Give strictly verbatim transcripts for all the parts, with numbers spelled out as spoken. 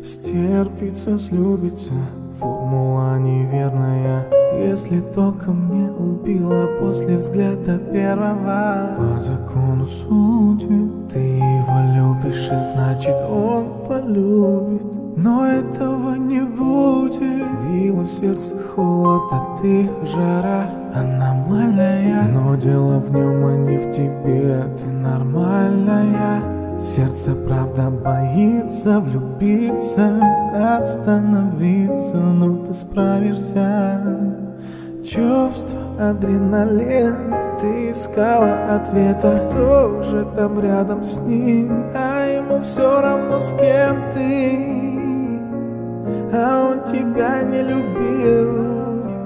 Стерпится, слюбится, формула неверная. Если током не убила после взгляда первого, по закону судеб ты его любишь, и значит он полюбит. Но этого не будет. В его сердце холод, а ты жара аномальная. Но дело в нем, а не в тебе, ты нормальная. Сердце правда боится влюбиться, остановиться, но ты справишься. Чувство, адреналин, ты искала ответа. Кто же там рядом с ним, а ему все равно, с кем ты. А он тебя не любил.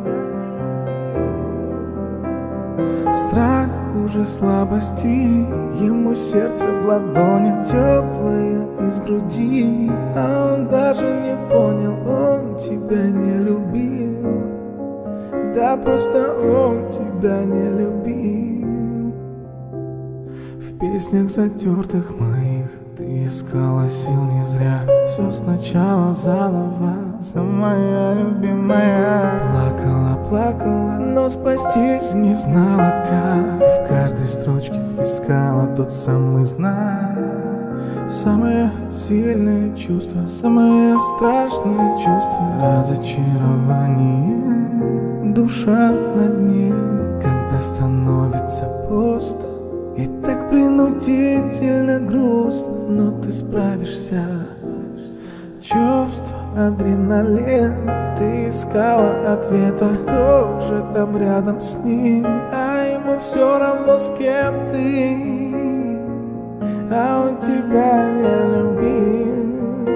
Страх хуже слабости, ему сердце в ладонях теплое из груди. А он даже не понял, он тебя не любил. Да просто он тебя не любил. В песнях затертых моих ты искала сил не зря. Все сначала заново, самая любимая. Плакала, плакала, но спастись не знала как. И в каждой строчке искала тот самый знак. Самое сильное чувство, самое страшное чувство — разочарование. Душа на дне, когда становится пусто и так принудительно грустно, но ты справишься. Чувство, адреналин, ты искала ответа. Кто же там рядом с ним, а ему все равно, с кем ты. А он тебя не любил.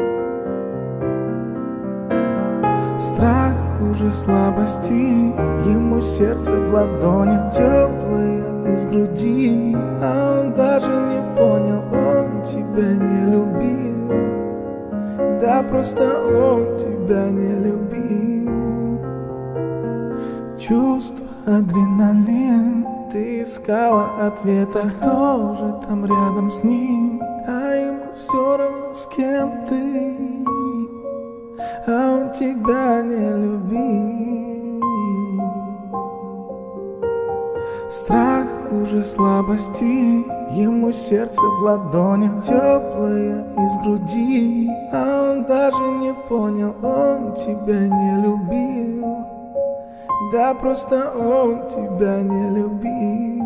Страх хуже слабости, ему сердце в ладонях теплое из груди. А он даже не понял, он тебя не любил. Да просто он тебя не любил. Чувство, адреналин, ты искала ответа. Кто же там рядом с ним, а ему все равно, с кем ты. А он тебя не любил. Страх хуже слабости, ему сердце в ладонях теплое из груди. А он даже не понял, он тебя не любил. Да просто он тебя не любил.